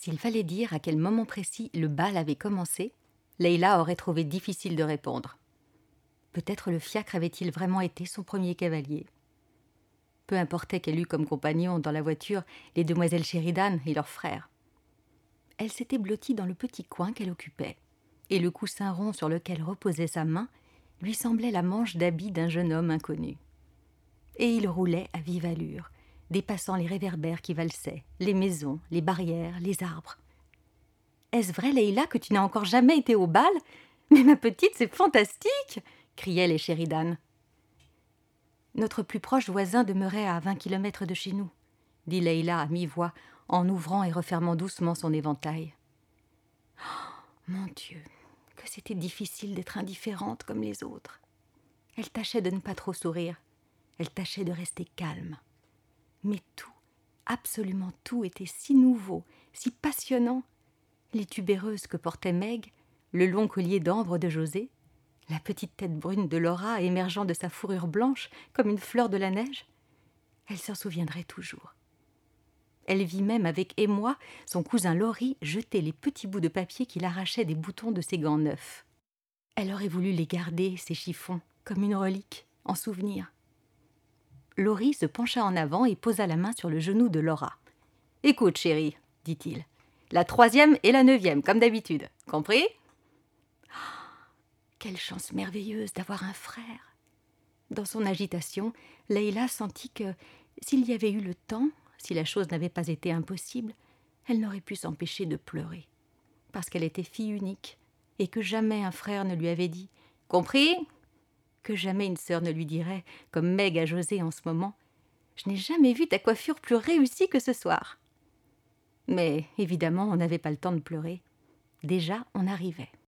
S'il fallait dire à quel moment précis le bal avait commencé, Leïla aurait trouvé difficile de répondre. Peut-être le fiacre avait-il vraiment été son premier cavalier. Peu importait qu'elle eût comme compagnon dans la voiture les demoiselles Sheridan et leurs frères. Elle s'était blottie dans le petit coin qu'elle occupait, et le coussin rond sur lequel reposait sa main lui semblait la manche d'habit d'un jeune homme inconnu. Et il roulait à vive allure, dépassant les réverbères qui valsaient, les maisons, les barrières, les arbres. « Est-ce vrai, Leïla, que tu n'as encore jamais été au bal ? Mais ma petite, c'est fantastique !» criaient les Sheridan. « Notre plus proche voisin demeurait à 20 kilomètres de chez nous, » dit Leïla à mi-voix, en ouvrant et refermant doucement son éventail. Oh, mon Dieu, que c'était difficile d'être indifférente comme les autres. Elle tâchait de ne pas trop sourire. Elle tâchait de rester calme. Mais tout, absolument tout, était si nouveau, si passionnant. Les tubéreuses que portait Meg, le long collier d'ambre de José, la petite tête brune de Laura émergeant de sa fourrure blanche comme une fleur de la neige. Elle s'en souviendrait toujours. Elle vit même avec émoi son cousin Laurie jeter les petits bouts de papier qu'il arrachait des boutons de ses gants neufs. Elle aurait voulu les garder, ces chiffons, comme une relique, en souvenir. Laurie se pencha en avant et posa la main sur le genou de Laura. « Écoute, chérie, dit-il, la 3e et la 9e, comme d'habitude, compris ?» Quelle chance merveilleuse d'avoir un frère. Dans son agitation, Leïla sentit que, s'il y avait eu le temps, si la chose n'avait pas été impossible, elle n'aurait pu s'empêcher de pleurer, parce qu'elle était fille unique, et que jamais un frère ne lui avait dit « Compris ?» que jamais une sœur ne lui dirait, comme Meg à José en ce moment, « Je n'ai jamais vu ta coiffure plus réussie que ce soir. » Mais évidemment, on n'avait pas le temps de pleurer. Déjà, on arrivait.